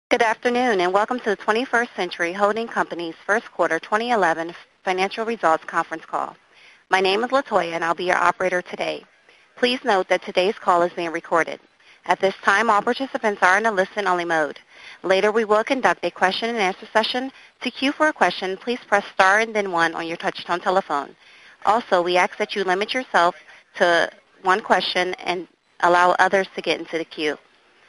Good afternoon, and welcome to the 21st Century Holding Company's first quarter 2011 financial results conference call. My name is Latoya, and I'll be your operator today. Please note that today's call is being recorded. At this time, all participants are in a listen-only mode. Later, we will conduct a question-and-answer session. To queue for a question, please press star and then 1 on your touch-tone telephone. Also, we ask that you limit yourself to one question and allow others to get into the queue.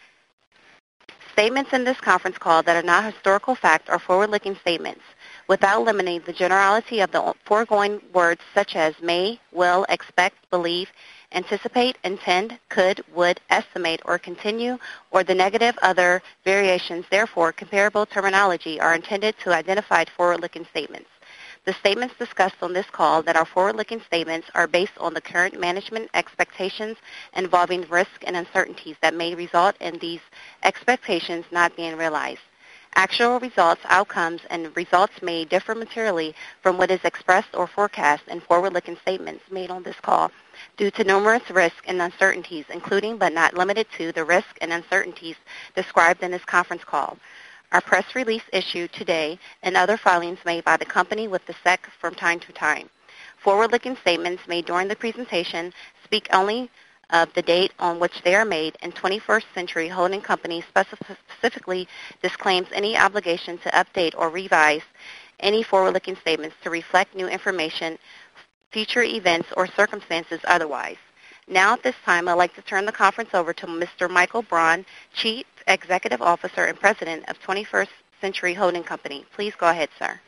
Statements in this conference call that are not historical fact are forward-looking statements, without limiting the generality of the foregoing words such as may, will, expect, believe, anticipate, intend, could, would, estimate, or continue, or the negative other variations. Therefore, comparable terminology are intended to identify forward-looking statements. The statements discussed on this call that are forward-looking statements are based on the current management expectations involving risks and uncertainties that may result in these expectations not being realized. Actual results, outcomes, and results may differ materially from what is expressed or forecast in forward-looking statements made on this call due to numerous risks and uncertainties, including but not limited to the risks and uncertainties described in this conference call. Our press release issued today and other filings made by the company with the SEC from time to time. Forward-looking statements made during the presentation speak only of the date on which they are made, and 21st Century Holding Company specifically disclaims any obligation to update or revise any forward-looking statements to reflect new information, future events, or circumstances otherwise. Now at this time, I'd like to turn the conference over to Mr. Michael Braun, Chief Executive Officer and President of 21st Century Holding Company. Please go ahead, sir.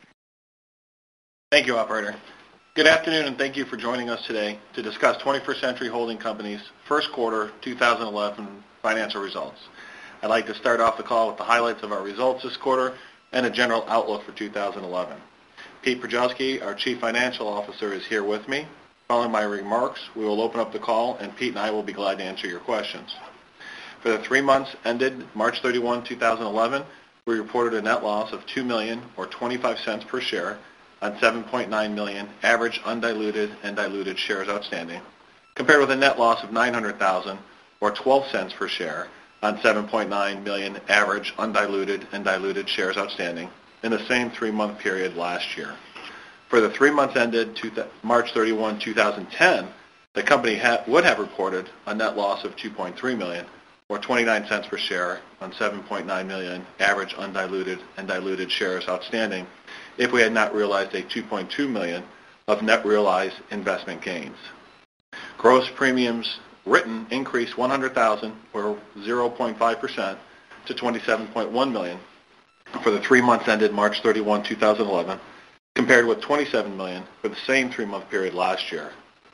Thank you, Operator. Good afternoon, and thank you for joining us today to discuss 21st Century Holding Company's first quarter 2011 financial results. I'd like to start off the call with the highlights of our results this quarter and a general outlook for 2011. Pete Przewalski, our Chief Financial Officer, is here with me. Following my remarks, we will open up the call, and Pete and I will be glad to answer your questions. For the 3 months ended March 31, 2011, we reported a net loss of $2 million or 25 cents per share on 7.9 million average undiluted and diluted shares outstanding, compared with a net loss of $900,000 or 12 cents per share on 7.9 million average undiluted and diluted shares outstanding in the same 3-month period last year. For the 3 months ended March 31, 2010, the company would have reported a net loss of $2.3 million or 29 cents per share on 7.9 million average undiluted and diluted shares outstanding if we had not realized a $2.2 million of net realized investment gains. Gross premiums written increased $100,000 or 0.5% to $27.1 million for the 3 months ended March 31, 2011, compared with $27 million for the same 3-month period last year.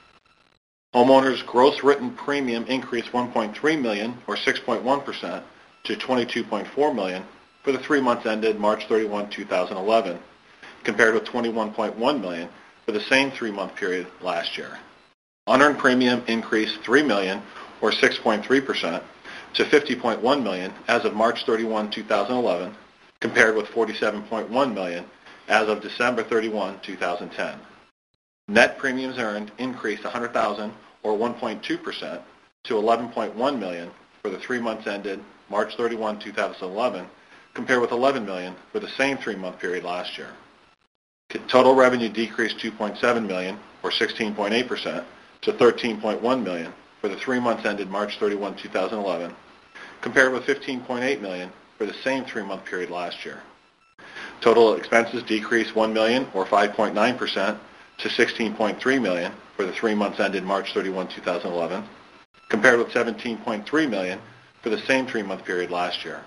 Homeowners' gross written premium increased $1.3 million or 6.1% to $22.4 million for the 3 months ended March 31, 2011, compared with $21.1 million for the same 3-month period last year. Unearned premium increased $3 million or 6.3% to $50.1 million as of March 31, 2011, compared with $47.1 million as of December 31, 2010. Net premiums earned increased $100,000 or 1.2% to $11.1 million for the 3 months ended March 31, 2011, compared with $11 million for the same 3-month period last year. Total revenue decreased $2.7 million or 16.8% to $13.1 million for the 3 months ended March 31, 2011, compared with $15.8 million for the same 3-month period last year. Total expenses decreased $1 million or 5.9% to $16.3 million for the 3 months ended March 31, 2011, compared with $17.3 million for the same 3-month period last year.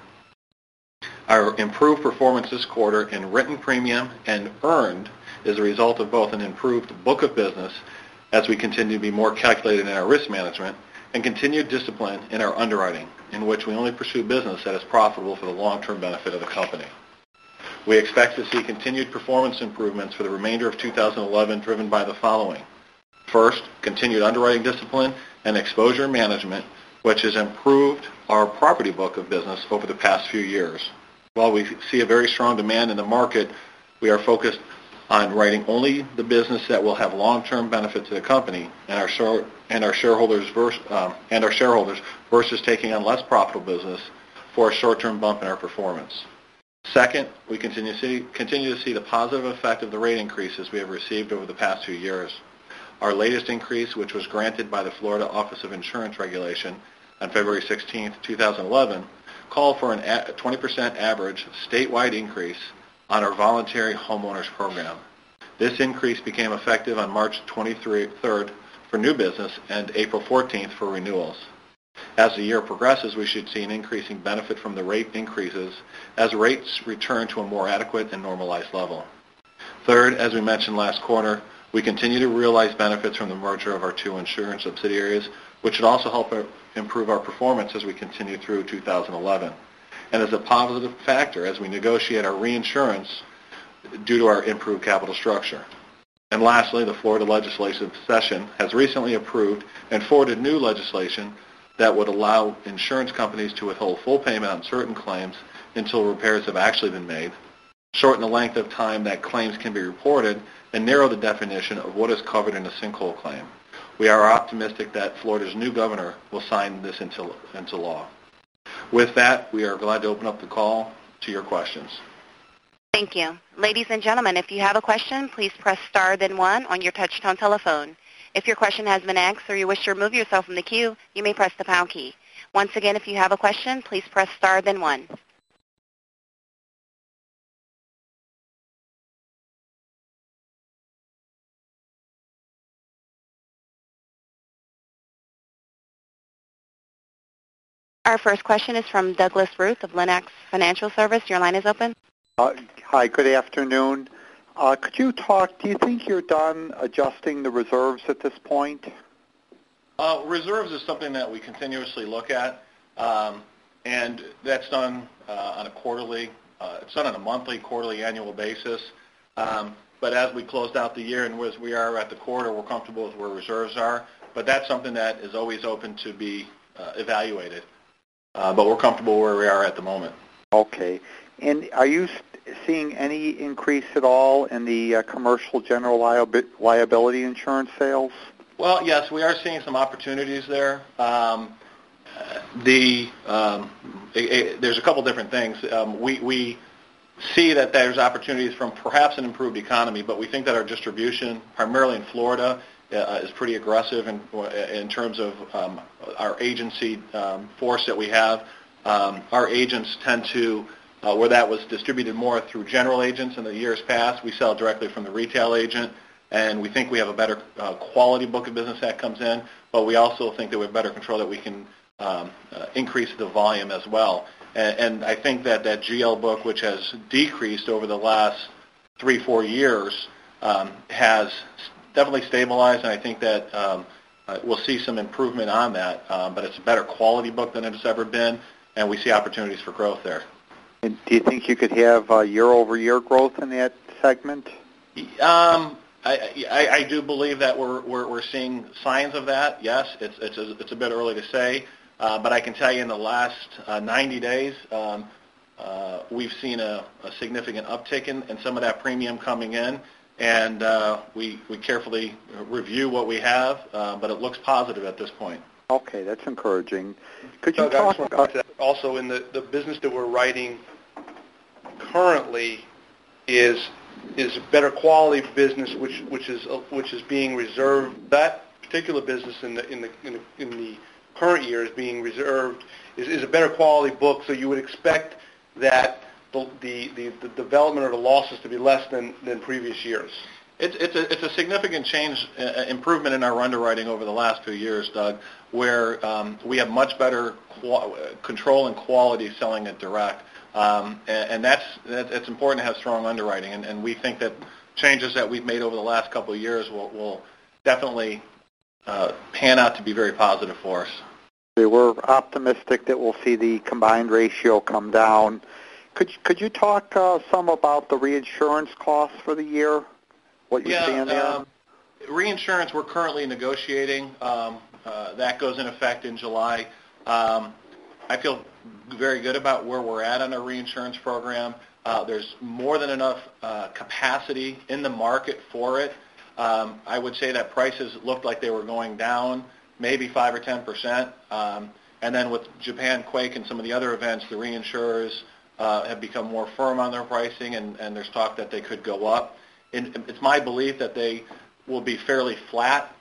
Our improved performance this quarter in written premium and earned is a result of both an improved book of business as we continue to be more calculated in our risk management and continued discipline in our underwriting, in which we only pursue business that is profitable for the long-term benefit of the company. We expect to see continued performance improvements for the remainder of 2011 driven by the following. First, continued underwriting discipline and exposure management, which has improved our property book of business over the past few years. While we see a very strong demand in the market, we are focused on writing only the business that will have long-term benefit to the company and our shareholders versus taking on less profitable business for a short-term bump in our performance. Second, we continue to see the positive effect of the rate increases we have received over the past 2 years. Our latest increase, which was granted by the Florida Office of Insurance Regulation on February 16, 2011, called for a 20% average statewide increase on our voluntary homeowners program. This increase became effective on March 23rd for new business and April 14th for renewals. As the year progresses, we should see an increasing benefit from the rate increases as rates return to a more adequate and normalized level. Third, as we mentioned last quarter, we continue to realize benefits from the merger of our 2 insurance subsidiaries, which should also help improve our performance as we continue through 2011. And as a positive factor as we negotiate our reinsurance due to our improved capital structure. And lastly, the Florida legislative session has recently approved and forwarded new legislation that would allow insurance companies to withhold full payment on certain claims until repairs have actually been made, shorten the length of time that claims can be reported, and narrow the definition of what is covered in a sinkhole claim. We are optimistic that Florida's new governor will sign this into law. With that, we are glad to open up the call to your questions. Thank you. Ladies and gentlemen, if you have a question, please press star then 1 on your touch-tone telephone. If your question has been asked or you wish to remove yourself from the queue, you may press the pound key. Once again, if you have a question, please press star then 1. Our first question is from Douglas Ruth of Lennox Financial Service. Your line is open. Hi, good afternoon. Could you talk, do you think you're done adjusting the reserves at this point? Reserves is something that we continuously look at, and that's done on a quarterly, it's done on a monthly, quarterly, annual basis. But as we closed out the year and as we are at the quarter, we're comfortable with where reserves are. But that's something that is always open to be evaluated. But we're comfortable where we are at the moment. Okay. And are you seeing any increase at all in the commercial general liability insurance sales? Well, yes, we are seeing some opportunities there. There's a couple different things. We see that there's opportunities from perhaps an improved economy, but we think that our distribution, primarily in Florida, is pretty aggressive in terms of our agency force that we have. Our agents tend to, where that was distributed more through general agents in the years past, we sell directly from the retail agent, and we think we have a better quality book of business that comes in, but we also think that we have better control that we can increase the volume as well. And I think that that GL book, which has decreased over the last 3-4 years, has definitely stabilized, and I think that we'll see some improvement on that. But it's a better quality book than it's ever been, and we see opportunities for growth there. And do you think you could have year-over-year growth in that segment? I do believe that we're seeing signs of that. Yes, it's a bit early to say, but I can tell you in the last 90 days, we've seen a significant uptick in some of that premium coming in, and we carefully review what we have, but it looks positive at this point. Okay, that's encouraging. Could you talk about also in the business that we're writing currently is better quality business, which is being reserved. That particular business in the current year is being reserved is a better quality book. So you would expect that the development or the losses to be less than previous years. It's a significant change, improvement in our underwriting over the last few years, Doug, where we have much better control and quality selling it direct. And it's important to have strong underwriting, and we think that changes that we've made over the last couple of years will definitely pan out to be very positive for us. We're optimistic that we'll see the combined ratio come down. Could you talk some about the reinsurance costs for the year? What you're seeing there? Reinsurance, we're currently negotiating. That goes in effect in July. I feel very good about where we're at on our reinsurance program. There's more than enough capacity in the market for it. I would say that prices looked like they were going down maybe 5 or 10%. And then with Japan Quake and some of the other events, the reinsurers have become more firm on their pricing, and there's talk that they could go up. And it's my belief that they will be fairly flat.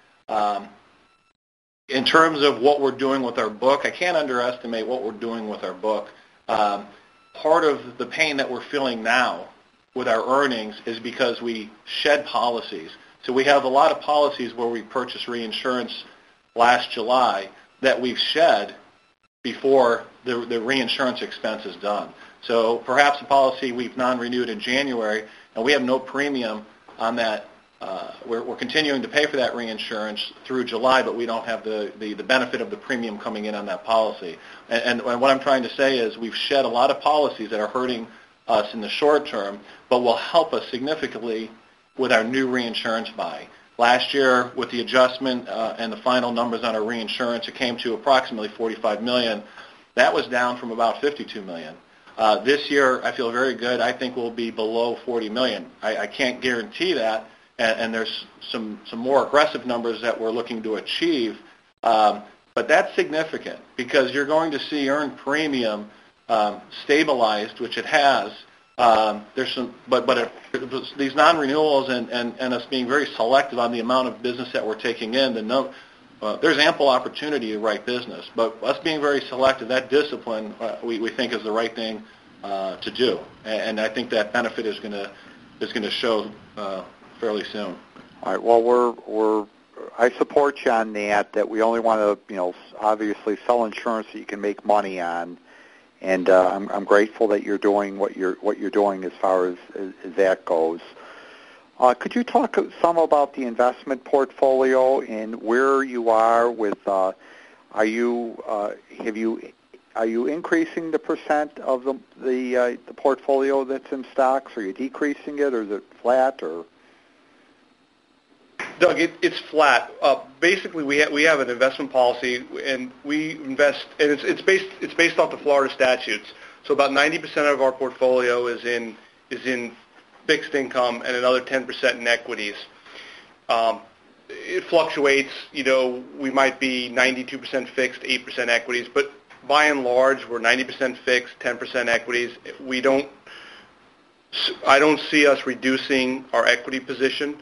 In terms of what we're doing with our book, I can't underestimate what we're doing with our book. Part of the pain that we're feeling now with our earnings is because we shed policies. So we have a lot of policies where we purchased reinsurance last July that we've shed before the reinsurance expense is done. So perhaps a policy we've non-renewed in January, and we have no premium on that. We're continuing to pay for that reinsurance through July, but we don't have the benefit of the premium coming in on that policy. And what I'm trying to say is we've shed a lot of policies that are hurting us in the short term, but will help us significantly with our new reinsurance buy. Last year, with the adjustment and the final numbers on our reinsurance, it came to approximately $45 million. That was down from about $52 million. This year, I feel very good. I think we'll be below $40 million. I can't guarantee that, and there's some more aggressive numbers that we're looking to achieve. But that's significant because you're going to see earned premium stabilized, which it has. There's some, but these non-renewals and us being very selective on the amount of business that we're taking in, there's ample opportunity to write business. But us being very selective, that discipline, we think is the right thing to do, and I think that benefit is going to show fairly soon. All right. Well, I support you on that we only want to, obviously sell insurance that you can make money on. And I'm grateful that you're doing what you're doing as far as that goes. Could you talk some about the investment portfolio and where you are with? Are you increasing the percent of the portfolio that's in stocks? Are you decreasing it, or is it flat? Or Doug, it's flat. Basically, we have an investment policy, and we invest, and it's based off the Florida statutes. So about 90% of our portfolio is in fixed income, and another 10% in equities. It fluctuates. We might be 92% fixed, 8% equities, but by and large, we're 90% fixed, 10% equities. I don't see us reducing our equity position.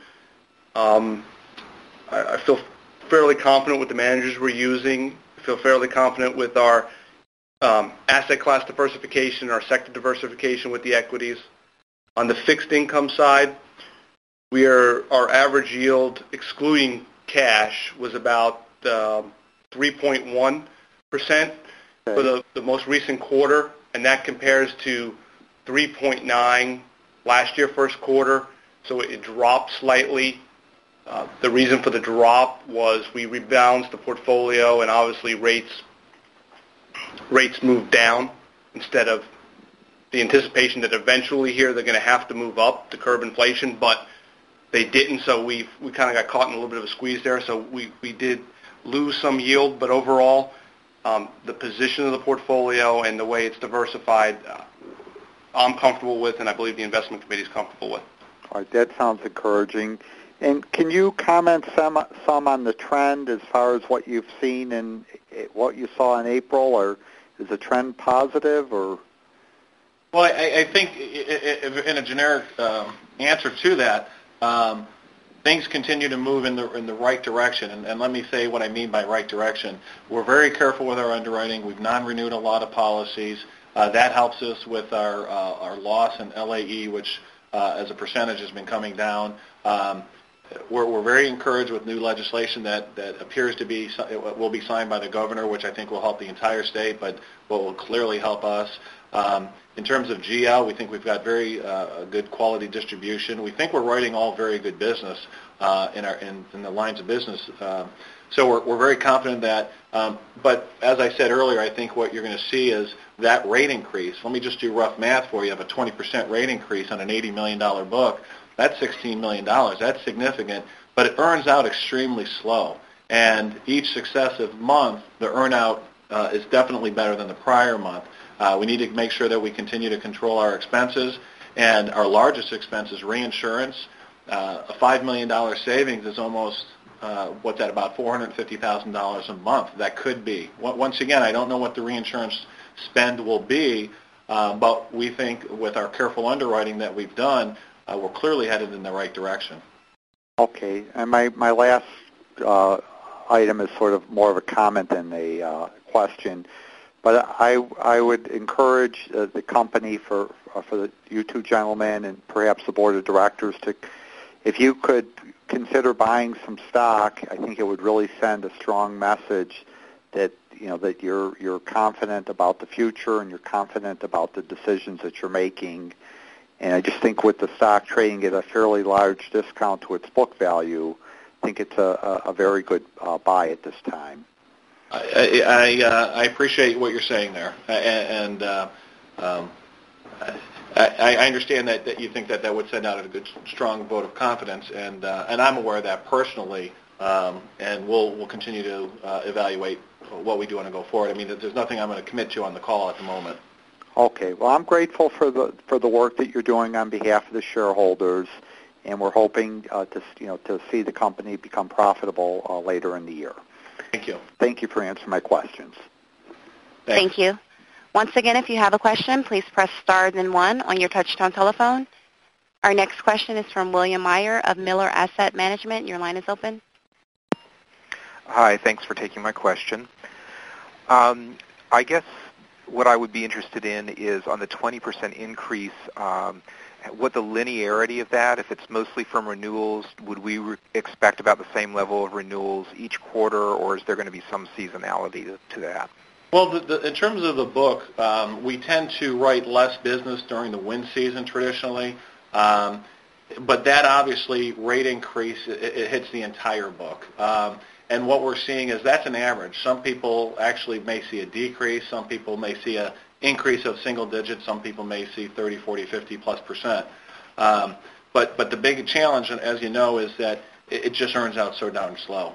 I feel fairly confident with the managers we're using. I feel fairly confident with our asset class diversification, our sector diversification with the equities. On the fixed income side, our average yield, excluding cash, was about 3.1% for the most recent quarter, and that compares to 3.9% last year first quarter. So it dropped slightly. The reason for the drop was we rebalanced the portfolio, and obviously rates moved down instead of the anticipation that eventually here they're going to have to move up to curb inflation, but they didn't. So we kind of got caught in a little bit of a squeeze there. So we did lose some yield, but overall, the position of the portfolio and the way it's diversified, I'm comfortable with, and I believe the investment committee is comfortable with. All right, that sounds encouraging. And can you comment some on the trend as far as what you've seen and what you saw in April, or is the trend positive? Or well, I think in a generic answer to that, things continue to move in the right direction. And let me say what I mean by right direction. We're very careful with our underwriting. We've non-renewed a lot of policies. That helps us with our loss in LAE, which as a percentage has been coming down. We're very encouraged with new legislation that appears to be will be signed by the governor, which I think will help the entire state, but will clearly help us. In terms of GL, we think we've got very good quality distribution. We think we're writing all very good business in the lines of business. So we're very confident that. But as I said earlier, I think what you're going to see is that rate increase. Let me just do rough math for you. You have a 20% rate increase on an $80 million book. That's $16 million. That's significant, but it earns out extremely slow. And each successive month, the earn-out is definitely better than the prior month. We need to make sure that we continue to control our expenses, and our largest expense is reinsurance. A $5 million savings is almost what's that, about $450,000 a month. That could be. Once again, I don't know what the reinsurance spend will be, but we think with our careful underwriting that we've done, we're clearly headed in the right direction. Okay, and my last item is sort of more of a comment than a question, but I would encourage the company for you two gentlemen and perhaps the board of directors to, if you could consider buying some stock, I think it would really send a strong message that that you're confident about the future and you're confident about the decisions that you're making. And I just think with the stock trading at a fairly large discount to its book value, I think it's a very good buy at this time. I appreciate what you're saying there, and I understand that you think that would send out a good, strong vote of confidence, and I'm aware of that personally, and we'll continue to evaluate what we do on a go forward. I mean, there's nothing I'm going to commit to on the call at the moment. Okay. Well, I'm grateful for the work that you're doing on behalf of the shareholders, and we're hoping to see the company become profitable later in the year. Thank you. Thank you for answering my questions. Thanks. Thank you. Once again, if you have a question, please press star then 1 on your touch-tone telephone. Our next question is from William Meyer of Miller Asset Management. Your line is open. Hi, thanks for taking my question. I guess what I would be interested in is on the 20% increase, what the linearity of that, if it's mostly from renewals, would we expect about the same level of renewals each quarter, or is there going to be some seasonality to that? Well, in terms of the book, we tend to write less business during the wind season traditionally, but that obviously rate increase, it hits the entire book. And what we're seeing is that's an average. Some people actually may see a decrease. Some people may see an increase of single digits. Some people may see 30, 40, 50+%. But the big challenge, as you know, is that it just earns out so darn slow.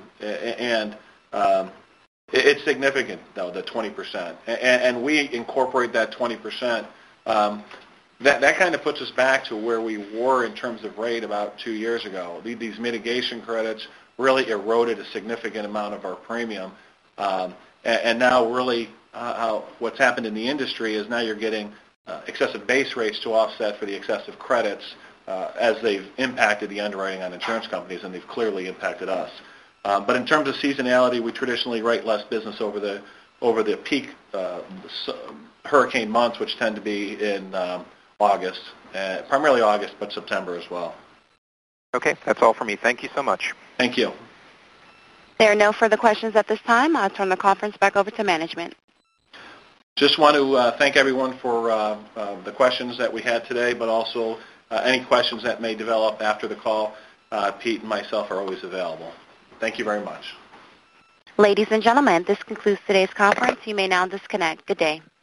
It's significant, though, the 20%. And we incorporate that 20%. That kind of puts us back to where we were in terms of rate about 2 years ago. These mitigation credits really eroded a significant amount of our premium. And now really what's happened in the industry is now you're getting excessive base rates to offset for the excessive credits as they've impacted the underwriting on insurance companies, and they've clearly impacted us. But in terms of seasonality, we traditionally write less business over the peak hurricane months, which tend to be in August, primarily August, but September as well. Okay, that's all for me. Thank you so much. Thank you. There are no further questions at this time. I'll turn the conference back over to management. Just want to thank everyone for the questions that we had today, but also any questions that may develop after the call. Pete and myself are always available. Thank you very much. Ladies and gentlemen, this concludes today's conference. You may now disconnect. Good day.